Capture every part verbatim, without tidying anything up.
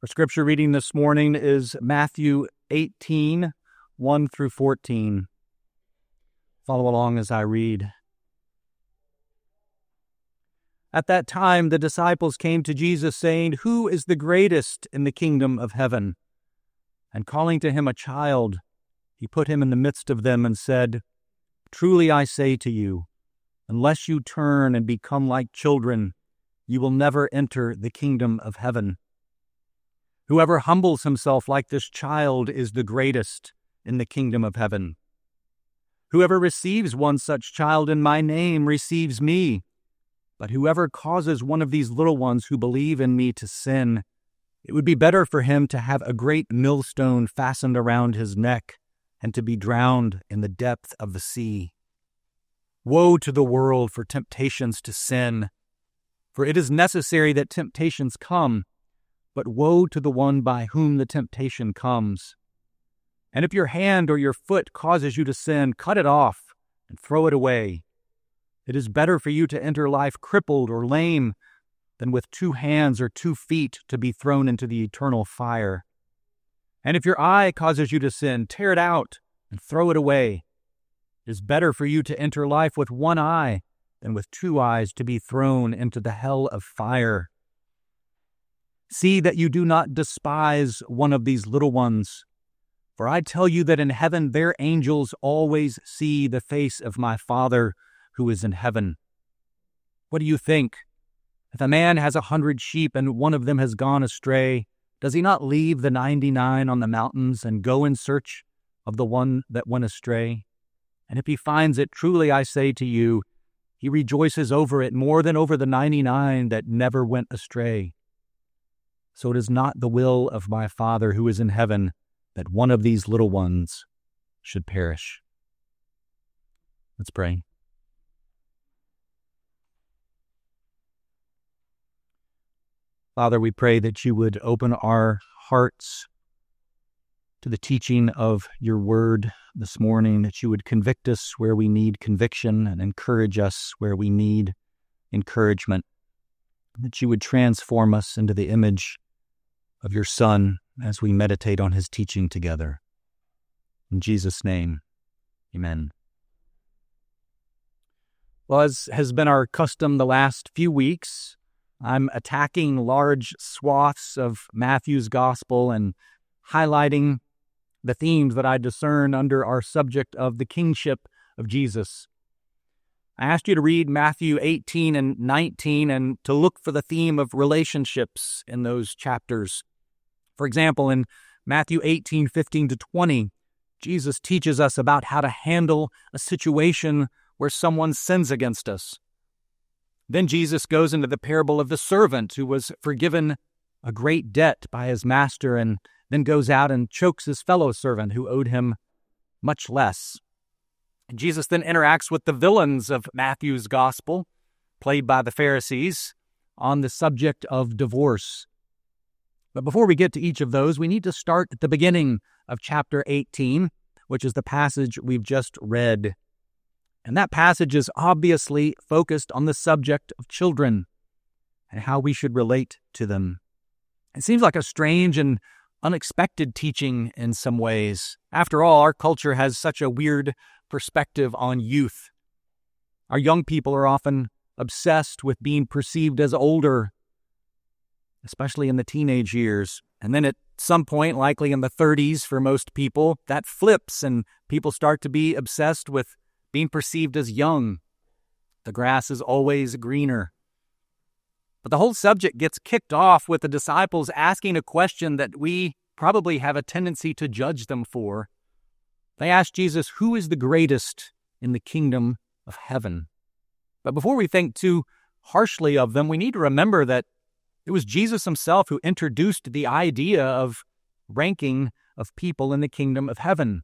Our scripture reading this morning is Matthew eighteen, one through fourteen. Follow along as I read. At that time, the disciples came to Jesus, saying, "Who is the greatest in the kingdom of heaven?" And calling to him a child, he put him in the midst of them and said, "Truly I say to you, unless you turn and become like children, you will never enter the kingdom of heaven. Whoever humbles himself like this child is the greatest in the kingdom of heaven. Whoever receives one such child in my name receives me. But whoever causes one of these little ones who believe in me to sin, it would be better for him to have a great millstone fastened around his neck and to be drowned in the depth of the sea. Woe to the world for temptations to sin, for it is necessary that temptations come, but woe to the one by whom the temptation comes. And if your hand or your foot causes you to sin, cut it off and throw it away. It is better for you to enter life crippled or lame than with two hands or two feet to be thrown into the eternal fire. And if your eye causes you to sin, tear it out and throw it away. It is better for you to enter life with one eye than with two eyes to be thrown into the hell of fire. See that you do not despise one of these little ones, for I tell you that in heaven their angels always see the face of my Father who is in heaven. What do you think? If a man has a hundred sheep and one of them has gone astray, does he not leave the ninety-nine on the mountains and go in search of the one that went astray? And if he finds it, truly I say to you, he rejoices over it more than over the ninety-nine that never went astray. So it is not the will of my Father who is in heaven that one of these little ones should perish." Let's pray. Father, we pray that you would open our hearts to the teaching of your word this morning, that you would convict us where we need conviction and encourage us where we need encouragement, that you would transform us into the image of your Son as we meditate on his teaching together. In Jesus' name, amen. Well, as has been our custom the last few weeks, I'm attacking large swaths of Matthew's gospel and highlighting the themes that I discern under our subject of the kingship of Jesus. I asked you to read Matthew eighteen and nineteen and to look for the theme of relationships in those chapters. For example, in Matthew eighteen, fifteen to twenty, Jesus teaches us about how to handle a situation where someone sins against us. Then Jesus goes into the parable of the servant who was forgiven a great debt by his master and then goes out and chokes his fellow servant who owed him much less. And Jesus then interacts with the villains of Matthew's gospel, played by the Pharisees, on the subject of divorce. But before we get to each of those, we need to start at the beginning of chapter eighteen, which is the passage we've just read. And that passage is obviously focused on the subject of children and how we should relate to them. It seems like a strange and unexpected teaching in some ways. After all, our culture has such a weird perspective on youth. Our young people are often obsessed with being perceived as older, especially in the teenage years. And then at some point, likely in the thirties for most people, that flips and people start to be obsessed with being perceived as young. The grass is always greener. But the whole subject gets kicked off with the disciples asking a question that we probably have a tendency to judge them for. They ask Jesus, "Who is the greatest in the kingdom of heaven?" But before we think too harshly of them, we need to remember that it was Jesus himself who introduced the idea of ranking of people in the kingdom of heaven.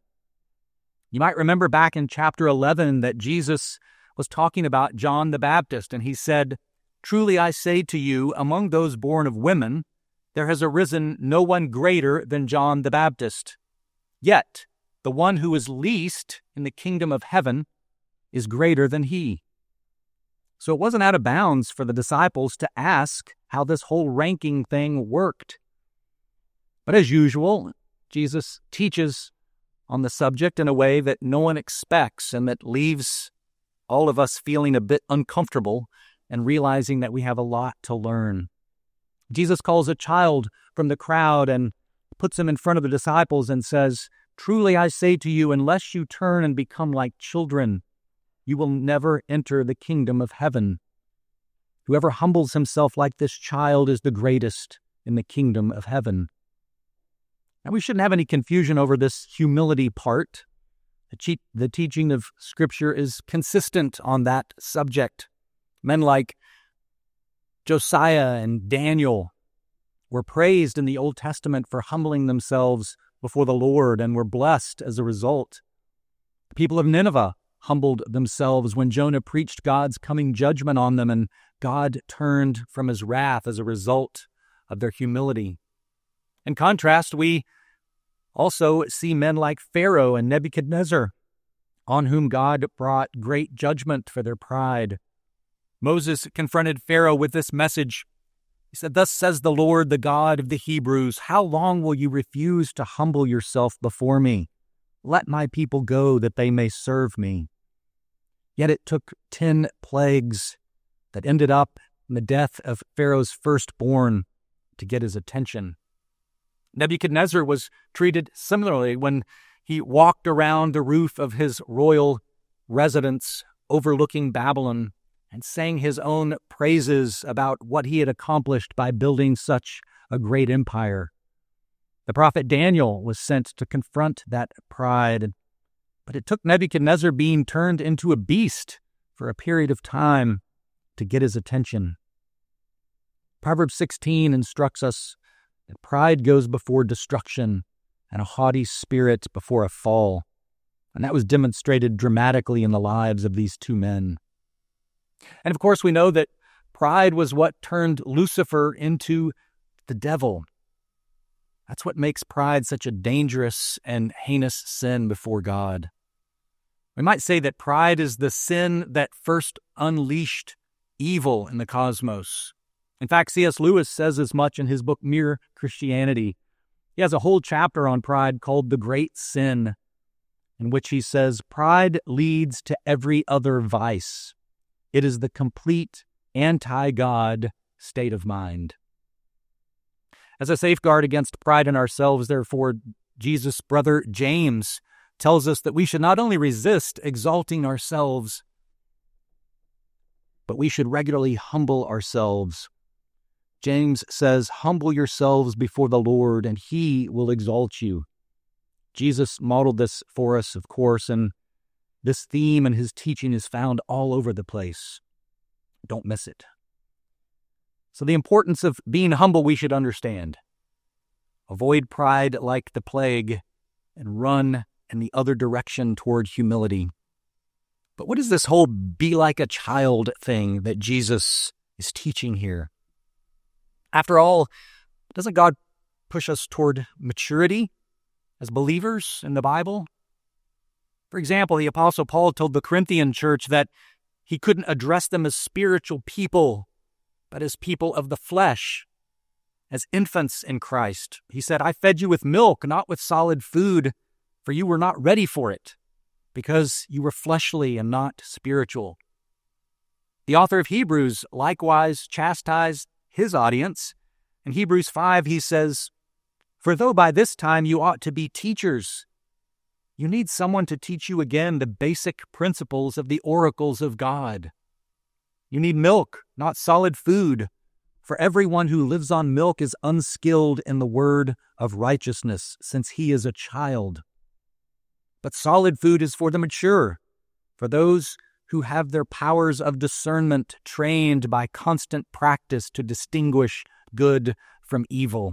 You might remember back in chapter eleven that Jesus was talking about John the Baptist, and he said, "Truly I say to you, among those born of women, there has arisen no one greater than John the Baptist. Yet the one who is least in the kingdom of heaven is greater than he." So it wasn't out of bounds for the disciples to ask how this whole ranking thing worked. But as usual, Jesus teaches on the subject in a way that no one expects and that leaves all of us feeling a bit uncomfortable and realizing that we have a lot to learn. Jesus calls a child from the crowd and puts him in front of the disciples and says, "Truly I say to you, unless you turn and become like children, you will never enter the kingdom of heaven. Whoever humbles himself like this child is the greatest in the kingdom of heaven." Now, we shouldn't have any confusion over this humility part. The, che- the teaching of Scripture is consistent on that subject. Men like Josiah and Daniel were praised in the Old Testament for humbling themselves before the Lord and were blessed as a result. The people of Nineveh humbled themselves when Jonah preached God's coming judgment on them, and God turned from his wrath as a result of their humility. In contrast, we also see men like Pharaoh and Nebuchadnezzar, on whom God brought great judgment for their pride. Moses confronted Pharaoh with this message. He said, "Thus says the Lord, the God of the Hebrews, how long will you refuse to humble yourself before me? Let my people go that they may serve me." Yet it took ten plagues that ended up in the death of Pharaoh's firstborn to get his attention. Nebuchadnezzar was treated similarly when he walked around the roof of his royal residence overlooking Babylon and sang his own praises about what he had accomplished by building such a great empire. The prophet Daniel was sent to confront that pride, but it took Nebuchadnezzar being turned into a beast for a period of time to get his attention. Proverbs sixteen instructs us that pride goes before destruction and a haughty spirit before a fall. And that was demonstrated dramatically in the lives of these two men. And of course, we know that pride was what turned Lucifer into the devil. That's what makes pride such a dangerous and heinous sin before God. We might say that pride is the sin that first unleashed evil in the cosmos. In fact, C S Lewis says as much in his book, Mere Christianity. He has a whole chapter on pride called The Great Sin, in which he says, "Pride leads to every other vice. It is the complete anti-God state of mind." As a safeguard against pride in ourselves, therefore, Jesus' brother James tells us that we should not only resist exalting ourselves, but we should regularly humble ourselves. James says, "Humble yourselves before the Lord, and he will exalt you." Jesus modeled this for us, of course, and this theme in his teaching is found all over the place. Don't miss it. So the importance of being humble we should understand. Avoid pride like the plague and run in the other direction toward humility. But what is this whole be like a child thing that Jesus is teaching here? After all, doesn't God push us toward maturity as believers in the Bible? For example, the Apostle Paul told the Corinthian church that he couldn't address them as spiritual people, but as people of the flesh, as infants in Christ. He said, "I fed you with milk, not with solid food, for you were not ready for it, because you were fleshly and not spiritual." The author of Hebrews likewise chastised his audience. In Hebrews five, he says, "For though by this time you ought to be teachers, you need someone to teach you again the basic principles of the oracles of God. You need milk, not solid food, for everyone who lives on milk is unskilled in the word of righteousness, since he is a child. But solid food is for the mature, for those who have their powers of discernment trained by constant practice to distinguish good from evil."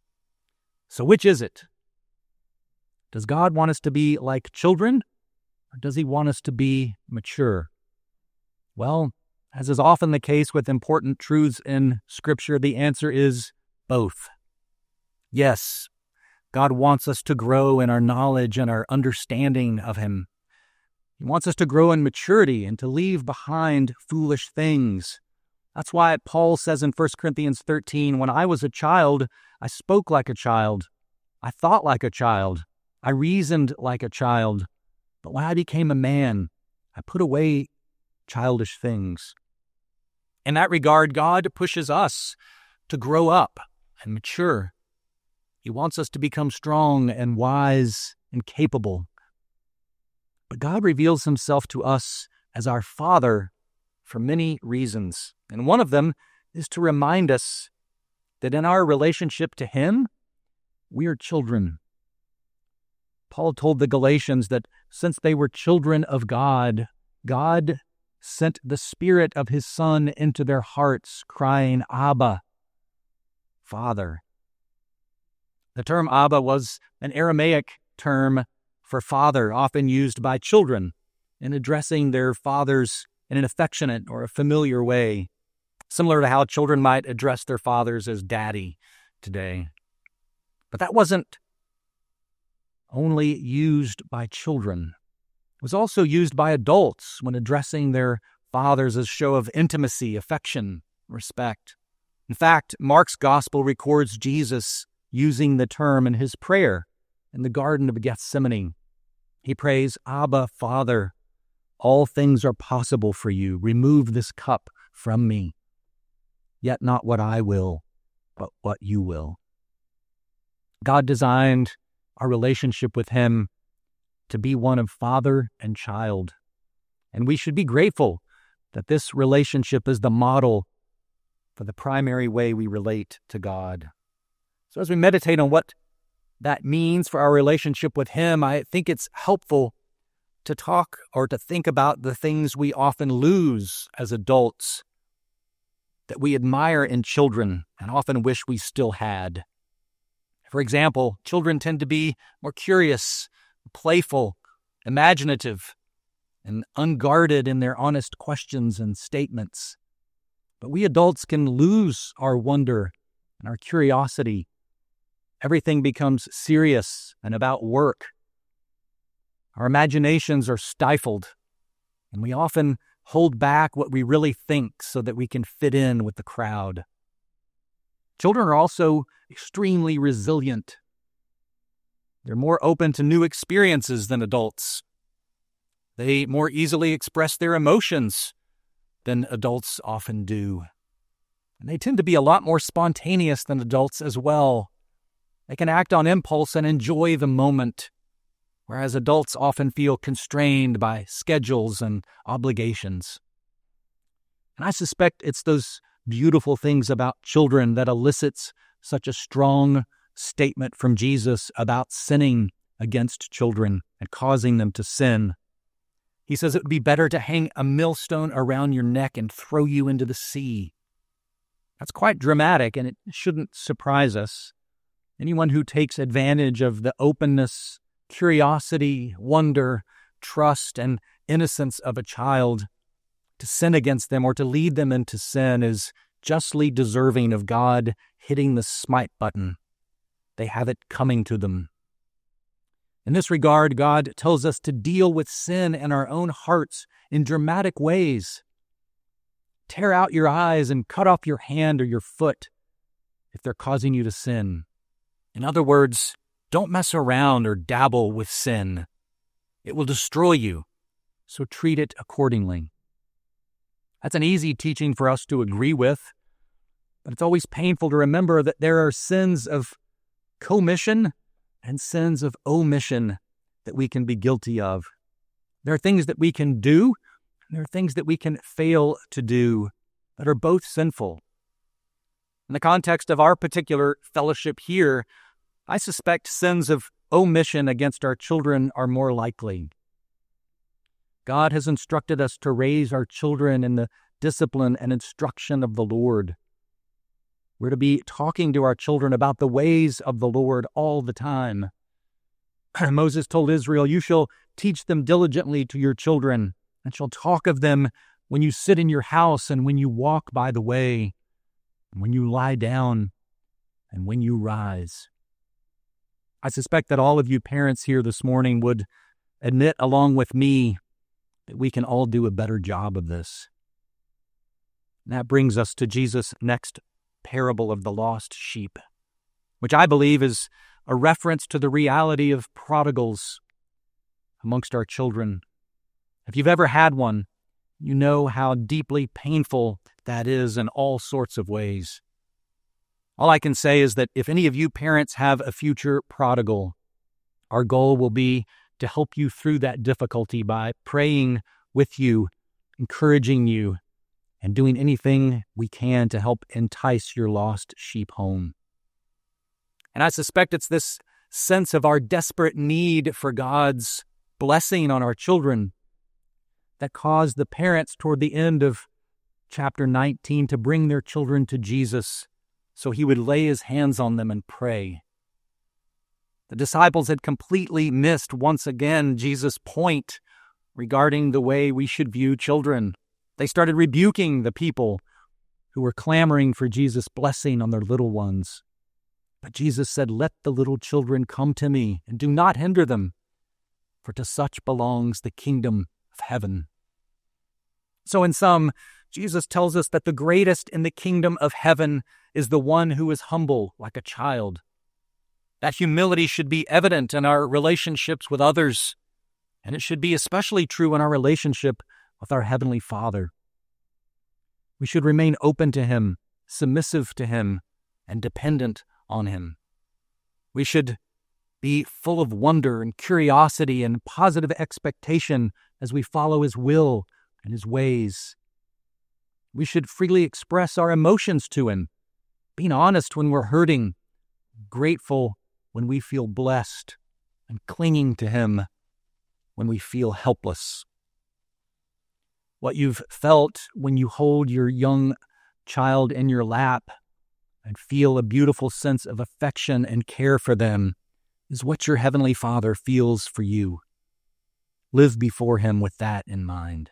So which is it? Does God want us to be like children, or does he want us to be mature? Well, as is often the case with important truths in Scripture, the answer is both. Yes, God wants us to grow in our knowledge and our understanding of him. He wants us to grow in maturity and to leave behind foolish things. That's why Paul says in First Corinthians thirteen, "When I was a child, I spoke like a child. I thought like a child. I reasoned like a child. But when I became a man, I put away childish things. In that regard, God pushes us to grow up and mature. He wants us to become strong and wise and capable. But God reveals himself to us as our Father for many reasons. And one of them is to remind us that in our relationship to him, we are children. Paul told the Galatians that since they were children of God, God sent the Spirit of his Son into their hearts, crying, Abba, Father. The term Abba was an Aramaic term for father, often used by children in addressing their fathers in an affectionate or a familiar way, similar to how children might address their fathers as daddy today. But that wasn't only used by children. It was also used by adults when addressing their fathers as a show of intimacy, affection, respect. In fact, Mark's gospel records Jesus using the term in his prayer in the Garden of Gethsemane. He prays, Abba, Father, all things are possible for you. Remove this cup from me. Yet not what I will, but what you will. God designed our relationship with him to be one of father and child. And we should be grateful that this relationship is the model for the primary way we relate to God. So as we meditate on what that means for our relationship with him, I think it's helpful to talk or to think about the things we often lose as adults that we admire in children and often wish we still had. For example, children tend to be more curious, playful, imaginative, and unguarded in their honest questions and statements. But we adults can lose our wonder and our curiosity. Everything becomes serious and about work. Our imaginations are stifled, and we often hold back what we really think so that we can fit in with the crowd. Children are also extremely resilient. They're more open to new experiences than adults. They more easily express their emotions than adults often do. And they tend to be a lot more spontaneous than adults as well. They can act on impulse and enjoy the moment, whereas adults often feel constrained by schedules and obligations. And I suspect it's those beautiful things about children that elicits such a strong statement from Jesus about sinning against children and causing them to sin. He says it would be better to hang a millstone around your neck and throw you into the sea. That's quite dramatic, and it shouldn't surprise us. Anyone who takes advantage of the openness, curiosity, wonder, trust, and innocence of a child to sin against them or to lead them into sin is justly deserving of God hitting the smite button. They have it coming to them. In this regard, God tells us to deal with sin in our own hearts in dramatic ways. Tear out your eyes and cut off your hand or your foot if they're causing you to sin. In other words, don't mess around or dabble with sin. It will destroy you, so treat it accordingly. That's an easy teaching for us to agree with, but it's always painful to remember that there are sins of commission and sins of omission that we can be guilty of. There are things that we can do, and there are things that we can fail to do that are both sinful. In the context of our particular fellowship here, I suspect sins of omission against our children are more likely. God has instructed us to raise our children in the discipline and instruction of the Lord. We're to be talking to our children about the ways of the Lord all the time. Moses told Israel, "You shall teach them diligently to your children, and shall talk of them when you sit in your house and when you walk by the way, and when you lie down and when you rise." I suspect that all of you parents here this morning would admit along with me that we can all do a better job of this. And that brings us to Jesus' next parable of the lost sheep, which I believe is a reference to the reality of prodigals amongst our children. If you've ever had one, you know how deeply painful that is in all sorts of ways. All I can say is that if any of you parents have a future prodigal, our goal will be to help you through that difficulty by praying with you, encouraging you, and doing anything we can to help entice your lost sheep home. And I suspect it's this sense of our desperate need for God's blessing on our children that caused the parents toward the end of chapter nineteen to bring their children to Jesus so he would lay his hands on them and pray. The disciples had completely missed once again Jesus' point regarding the way we should view children. They started rebuking the people who were clamoring for Jesus' blessing on their little ones. But Jesus said, "Let the little children come to me, and do not hinder them, for to such belongs the kingdom of heaven." So in sum, Jesus tells us that the greatest in the kingdom of heaven is the one who is humble like a child. That humility should be evident in our relationships with others, and it should be especially true in our relationship with our Heavenly Father. We should remain open to Him, submissive to Him, and dependent on Him. We should be full of wonder and curiosity and positive expectation as we follow His will and His ways. We should freely express our emotions to Him, being honest when we're hurting, grateful when we feel blessed, and clinging to Him when we feel helpless. What you've felt when you hold your young child in your lap and feel a beautiful sense of affection and care for them is what your Heavenly Father feels for you. Live before Him with that in mind.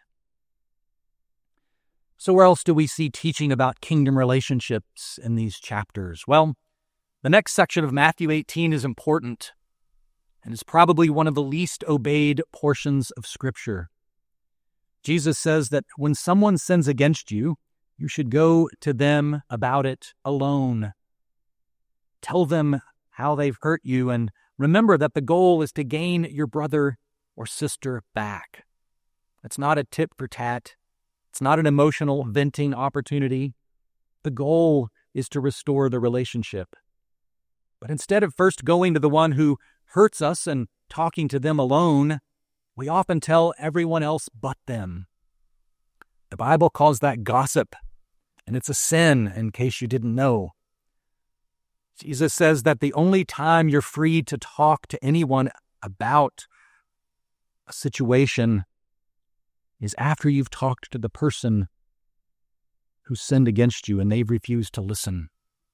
So where else do we see teaching about kingdom relationships in these chapters? Well, the next section of Matthew eighteen is important and is probably one of the least obeyed portions of Scripture. Jesus says that when someone sins against you, you should go to them about it alone. Tell them how they've hurt you, and remember that the goal is to gain your brother or sister back. It's not a tit for tat. It's not an emotional venting opportunity. The goal is to restore the relationship. But instead of first going to the one who hurts us and talking to them alone, we often tell everyone else but them. The Bible calls that gossip, and it's a sin, in case you didn't know. Jesus says that the only time you're free to talk to anyone about a situation is after you've talked to the person who sinned against you and they've refused to listen.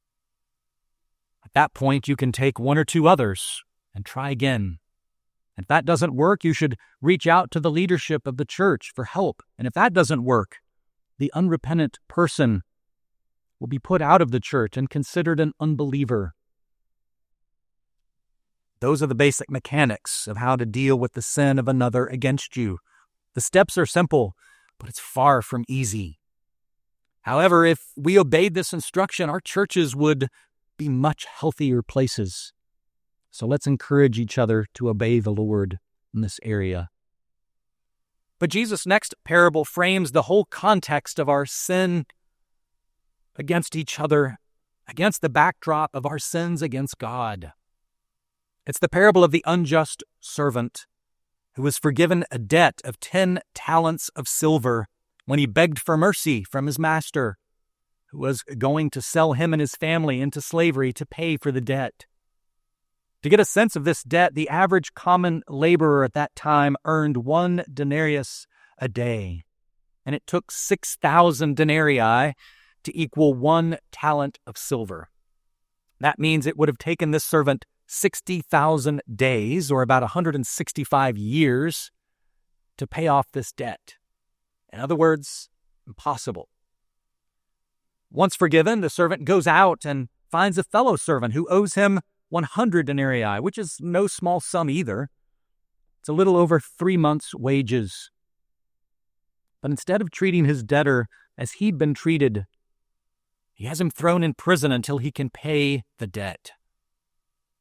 At that point, you can take one or two others and try again. If that doesn't work, you should reach out to the leadership of the church for help. And if that doesn't work, the unrepentant person will be put out of the church and considered an unbeliever. Those are the basic mechanics of how to deal with the sin of another against you. The steps are simple, but it's far from easy. However, if we obeyed this instruction, our churches would be much healthier places. So let's encourage each other to obey the Lord in this area. But Jesus' next parable frames the whole context of our sin against each other, against the backdrop of our sins against God. It's the parable of the unjust servant who was forgiven a debt of ten talents of silver when he begged for mercy from his master, who was going to sell him and his family into slavery to pay for the debt. To get a sense of this debt, the average common laborer at that time earned one denarius a day, and it took six thousand denarii to equal one talent of silver. That means it would have taken this servant sixty thousand days, or about one hundred sixty-five years, to pay off this debt. In other words, impossible. Once forgiven, the servant goes out and finds a fellow servant who owes him one hundred denarii, which is no small sum either. It's a little over three months' wages. But instead of treating his debtor as he'd been treated, he has him thrown in prison until he can pay the debt.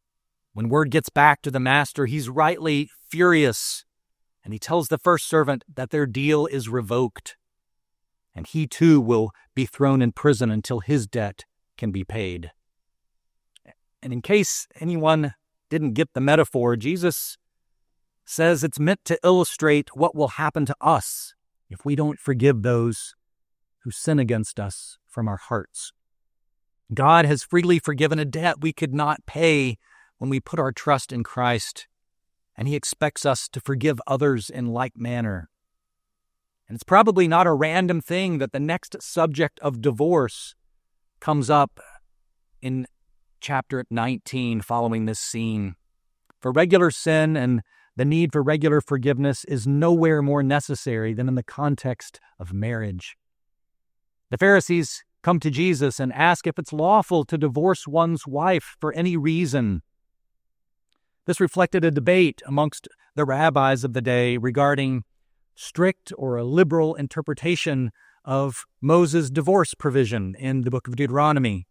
When word gets back to the master, he's rightly furious, and he tells the first servant that their deal is revoked, and he too will be thrown in prison until his debt can be paid. And in case anyone didn't get the metaphor, Jesus says it's meant to illustrate what will happen to us if we don't forgive those who sin against us from our hearts. God has freely forgiven a debt we could not pay when we put our trust in Christ, and he expects us to forgive others in like manner. And it's probably not a random thing that the next subject of divorce comes up in chapter nineteen following this scene. For regular sin and the need for regular forgiveness is nowhere more necessary than in the context of marriage. The Pharisees come to Jesus and ask if it's lawful to divorce one's wife for any reason. This reflected a debate amongst the rabbis of the day regarding strict or a liberal interpretation of Moses' divorce provision in the book of Deuteronomy.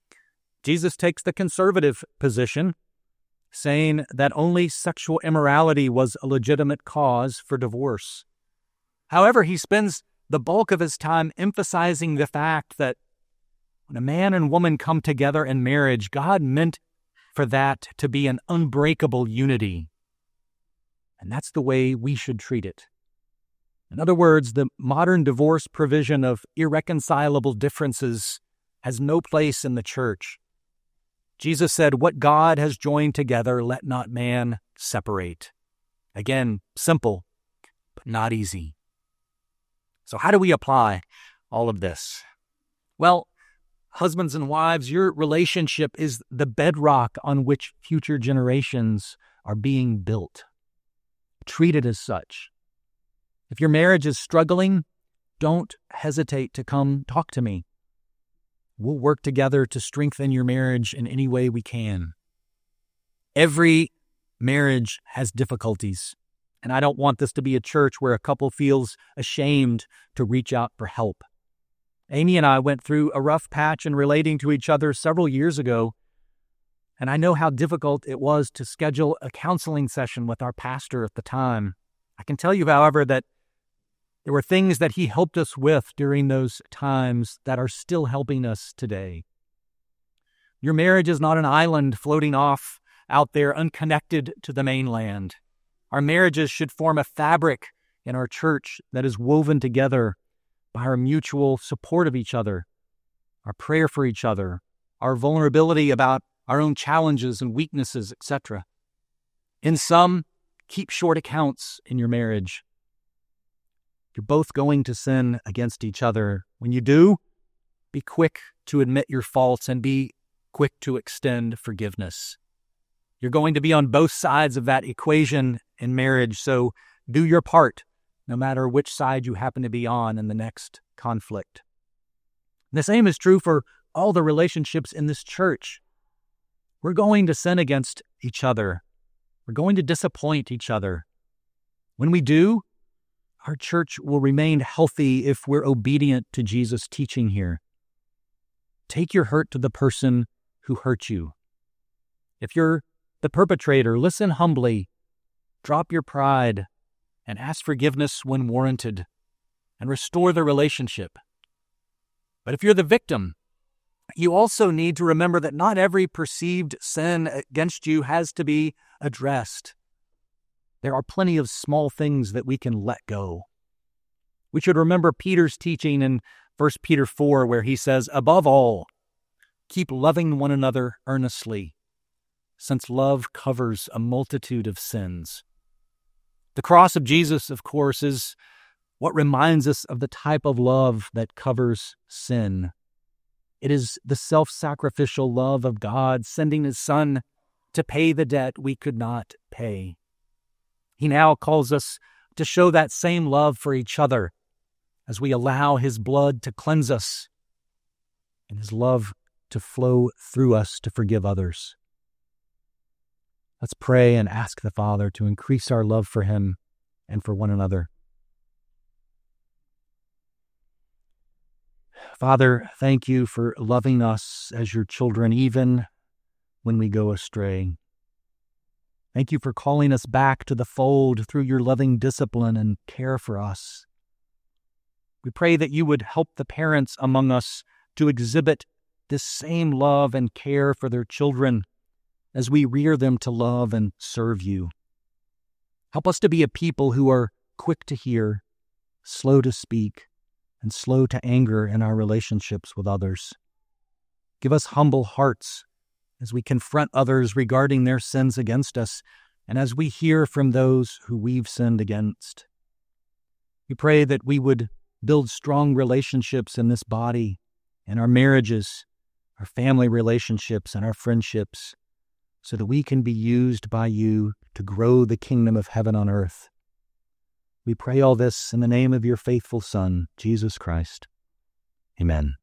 Jesus takes the conservative position, saying that only sexual immorality was a legitimate cause for divorce. However, he spends the bulk of his time emphasizing the fact that when a man and woman come together in marriage, God meant for that to be an unbreakable unity. And that's the way we should treat it. In other words, the modern divorce provision of irreconcilable differences has no place in the church. Jesus said, "What God has joined together, let not man separate." Again, simple, but not easy. So how do we apply all of this? Well, husbands and wives, your relationship is the bedrock on which future generations are being built. Treat it as such. If your marriage is struggling, don't hesitate to come talk to me. We'll work together to strengthen your marriage in any way we can. Every marriage has difficulties, and I don't want this to be a church where a couple feels ashamed to reach out for help. Amy and I went through a rough patch in relating to each other several years ago, and I know how difficult it was to schedule a counseling session with our pastor at the time. I can tell you, however, that there were things that he helped us with during those times that are still helping us today. Your marriage is not an island floating off out there unconnected to the mainland. Our marriages should form a fabric in our church that is woven together by our mutual support of each other, our prayer for each other, our vulnerability about our own challenges and weaknesses, et cetera. In sum, keep short accounts in your marriage. You're both going to sin against each other. When you do, be quick to admit your faults and be quick to extend forgiveness. You're going to be on both sides of that equation in marriage, so do your part, no matter which side you happen to be on in the next conflict. The same is true for all the relationships in this church. We're going to sin against each other. We're going to disappoint each other. When we do, our church will remain healthy if we're obedient to Jesus' teaching here. Take your hurt to the person who hurt you. If you're the perpetrator, listen humbly, drop your pride, and ask forgiveness when warranted, and restore the relationship. But if you're the victim, you also need to remember that not every perceived sin against you has to be addressed. There are plenty of small things that we can let go. We should remember Peter's teaching in First Peter four, where he says, "Above all, keep loving one another earnestly, since love covers a multitude of sins." The cross of Jesus, of course, is what reminds us of the type of love that covers sin. It is the self-sacrificial love of God sending his Son to pay the debt we could not pay. He now calls us to show that same love for each other as we allow his blood to cleanse us and his love to flow through us to forgive others. Let's pray and ask the Father to increase our love for him and for one another. Father, thank you for loving us as your children, even when we go astray. Thank you for calling us back to the fold through your loving discipline and care for us. We pray that you would help the parents among us to exhibit this same love and care for their children as we rear them to love and serve you. Help us to be a people who are quick to hear, slow to speak, and slow to anger in our relationships with others. Give us humble hearts as we confront others regarding their sins against us and as we hear from those who we've sinned against. We pray that we would build strong relationships in this body, in our marriages, our family relationships, and our friendships, so that we can be used by you to grow the kingdom of heaven on earth. We pray all this in the name of your faithful Son, Jesus Christ. Amen.